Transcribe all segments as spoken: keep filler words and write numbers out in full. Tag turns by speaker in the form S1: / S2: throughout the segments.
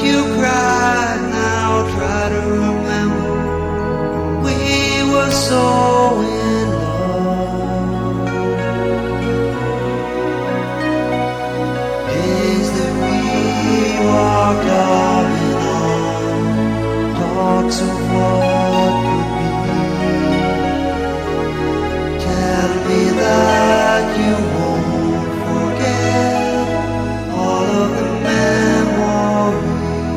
S1: you cried, now try to remember. We were so in love. Days that we walked arm in arm, talks of what could be. Tell me that you won't forget all of the memories.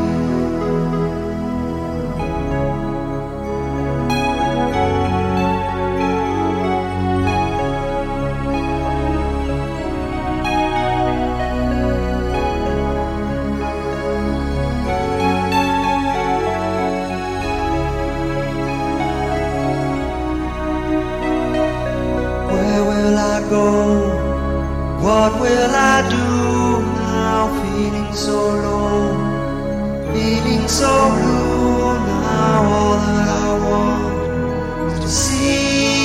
S1: Where will I go? What will I do now? Feeling so low, feeling so blue. Now all that I want is to see